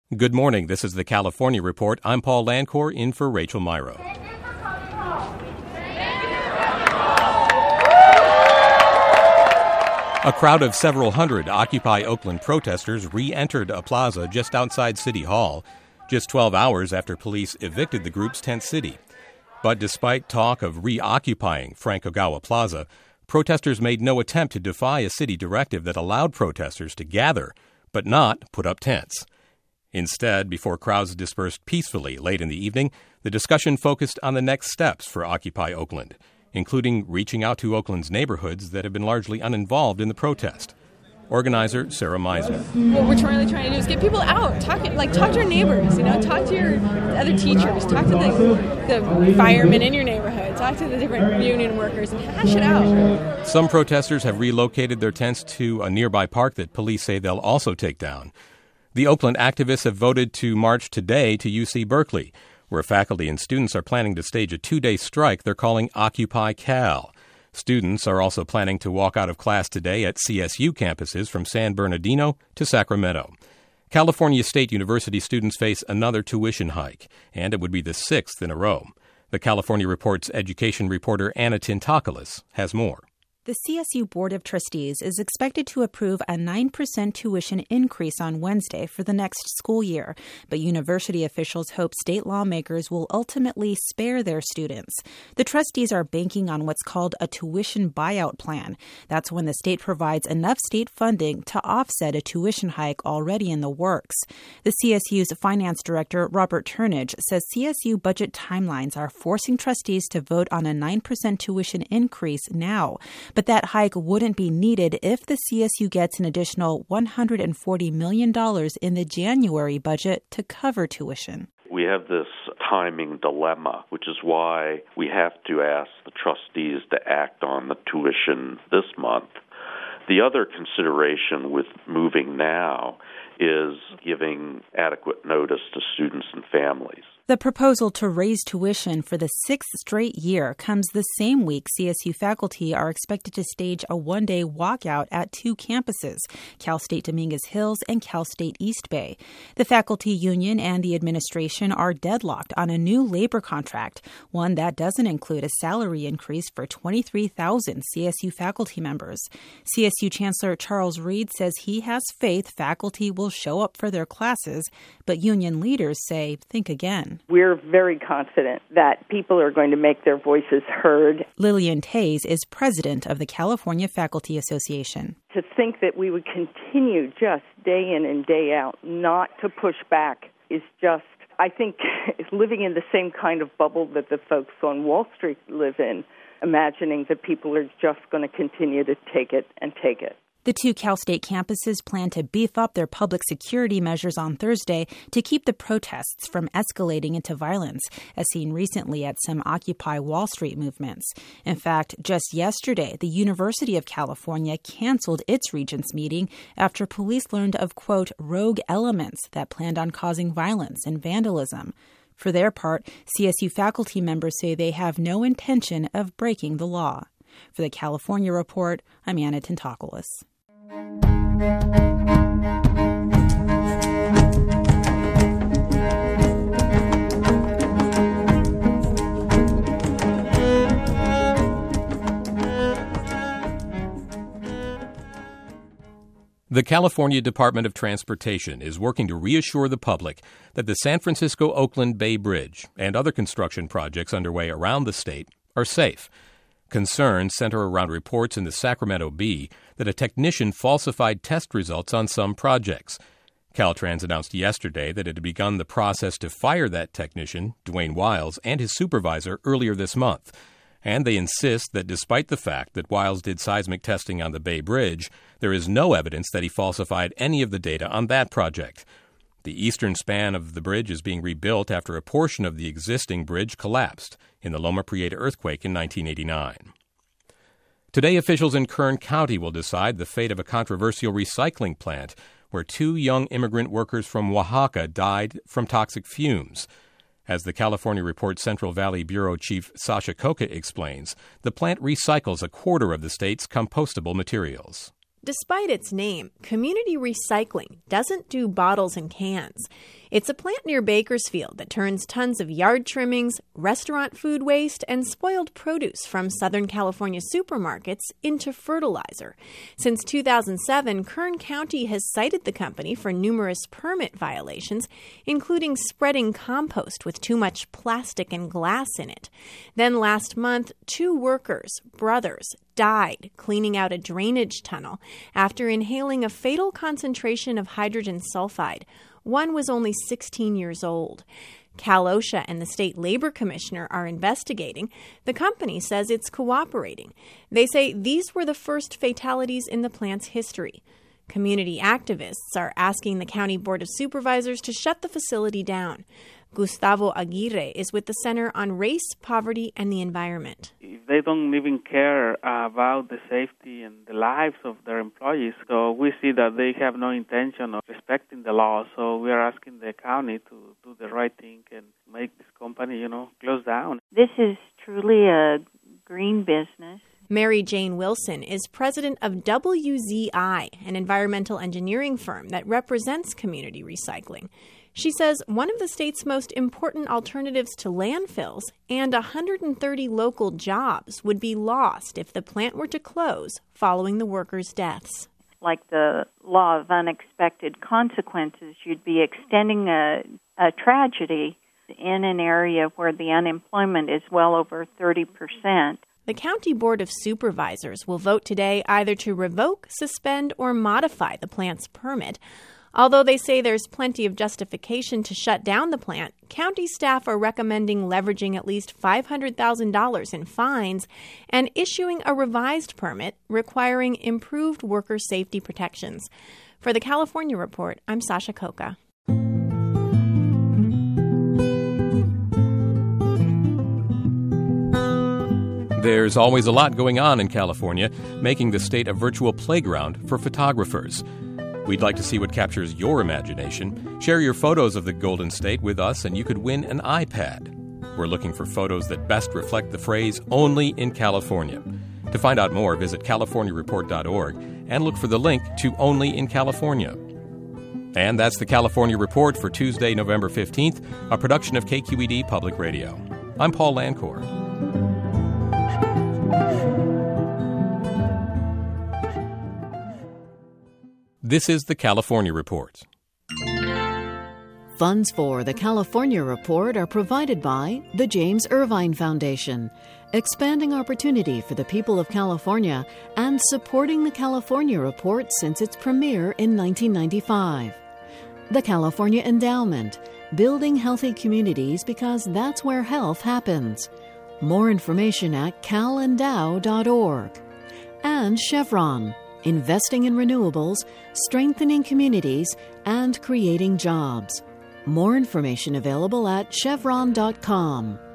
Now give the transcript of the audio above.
Good morning. This is the California Report. I'm Paul Landcore in for Rachel Myrow. A crowd of several hundred Occupy Oakland protesters re-entered a plaza just outside City Hall, just 12 hours after police evicted the group's tent city. But despite talk of reoccupying Frank Ogawa Plaza, protesters made no attempt to defy a city directive that allowed protesters to gather, but not put up tents. Instead, before crowds dispersed peacefully late in the evening, the discussion focused on the next steps for Occupy Oakland, including reaching out to Oakland's neighborhoods that have been largely uninvolved in the protest. Organizer Sarah Meisner. What we're really trying to do is get people out, talk to your neighbors, talk to your other teachers, talk to the firemen in your neighborhood, talk to the different union workers, and hash it out. Some protesters have relocated their tents to a nearby park that police say they'll also take down. The Oakland activists have voted to march today to UC Berkeley, where faculty and students are planning to stage a 2-day strike they're calling Occupy Cal. Students are also planning to walk out of class today at CSU campuses from San Bernardino to Sacramento. California State University students face another tuition hike, and it would be the 6th in a row. The California Report's education reporter Anna Tintakoulis has more. The CSU Board of Trustees is expected to approve a 9% tuition increase on Wednesday for the next school year, but university officials hope state lawmakers will ultimately spare their students. The trustees are banking on what's called a tuition buyout plan. That's when the state provides enough state funding to offset a tuition hike already in the works. The CSU's finance director, Robert Turnage, says CSU budget timelines are forcing trustees to vote on a 9% tuition increase now. But that hike wouldn't be needed if the CSU gets an additional $140 million in the January budget to cover tuition. We have this timing dilemma, which is why we have to ask the trustees to act on the tuition this month. The other consideration with moving now is giving adequate notice to students and families. The proposal to raise tuition for the 6th straight year comes the same week CSU faculty are expected to stage a 1-day walkout at 2 campuses, Cal State Dominguez Hills and Cal State East Bay. The faculty union and the administration are deadlocked on a new labor contract, one that doesn't include a salary increase for 23,000 CSU faculty members. CSU Chancellor Charles Reed says he has faith faculty will show up for their classes, but union leaders say think again. We're very confident that people are going to make their voices heard. Lillian Tays is president of the California Faculty Association. To think that we would continue just day in and day out not to push back is just, I think, living in the same kind of bubble that the folks on Wall Street live in, imagining that people are just going to continue to take it and take it. The 2 Cal State campuses plan to beef up their public security measures on Thursday to keep the protests from escalating into violence, as seen recently at some Occupy Wall Street movements. In fact, just yesterday, the University of California canceled its regents meeting after police learned of, quote, rogue elements that planned on causing violence and vandalism. For their part, CSU faculty members say they have no intention of breaking the law. For the California Report, I'm Anna Tintakoulis. The California Department of Transportation is working to reassure the public that the San Francisco-Oakland Bay Bridge and other construction projects underway around the state are safe. Concerns center around reports in the Sacramento Bee that a technician falsified test results on some projects. Caltrans announced yesterday that it had begun the process to fire that technician, Dwayne Wiles, and his supervisor earlier this month. And they insist that despite the fact that Wiles did seismic testing on the Bay Bridge, there is no evidence that he falsified any of the data on that project. The eastern span of the bridge is being rebuilt after a portion of the existing bridge collapsed in the Loma Prieta earthquake in 1989. Today, officials in Kern County will decide the fate of a controversial recycling plant where 2 young immigrant workers from Oaxaca died from toxic fumes. As the California Report Central Valley Bureau Chief Sasha Coca explains, the plant recycles a quarter of the state's compostable materials. Despite its name, Community Recycling doesn't do bottles and cans. It's a plant near Bakersfield that turns tons of yard trimmings, restaurant food waste, and spoiled produce from Southern California supermarkets into fertilizer. Since 2007, Kern County has cited the company for numerous permit violations, including spreading compost with too much plastic and glass in it. Then last month, 2 workers, brothers, died cleaning out a drainage tunnel after inhaling a fatal concentration of hydrogen sulfide. One was only 16 years old. Cal OSHA and the state labor commissioner are investigating. The company says it's cooperating. They say these were the first fatalities in the plant's history. Community activists are asking the county board of supervisors to shut the facility down. Gustavo Aguirre is with the Center on Race, Poverty, and the Environment. If they don't even care about the safety and the lives of their employees, so we see that they have no intention of respecting the law. So we are asking the county to do the right thing and make this company, close down. This is truly a green business. Mary Jane Wilson is president of WZI, an environmental engineering firm that represents community recycling. She says one of the state's most important alternatives to landfills and 130 local jobs would be lost if the plant were to close following the workers' deaths. Like the law of unexpected consequences, you'd be extending a tragedy in an area where the unemployment is well over 30%. The County Board of Supervisors will vote today either to revoke, suspend, or modify the plant's permit. Although they say there's plenty of justification to shut down the plant, county staff are recommending leveraging at least $500,000 in fines and issuing a revised permit requiring improved worker safety protections. For the California Report, I'm Sasha Coca. There's always a lot going on in California, making the state a virtual playground for photographers. We'd like to see what captures your imagination. Share your photos of the Golden State with us and you could win an iPad. We're looking for photos that best reflect the phrase, "Only in California." To find out more, visit californiareport.org and look for the link to Only in California. And that's the California Report for Tuesday, November 15th, a production of KQED Public Radio. I'm Paul Lancourt. This is the California Report. Funds for the California Report are provided by the James Irvine Foundation, expanding opportunity for the people of California and supporting the California Report since its premiere in 1995. The California Endowment, building healthy communities because that's where health happens. More information at calendow.org. And Chevron, investing in renewables, strengthening communities, and creating jobs. More information available at chevron.com.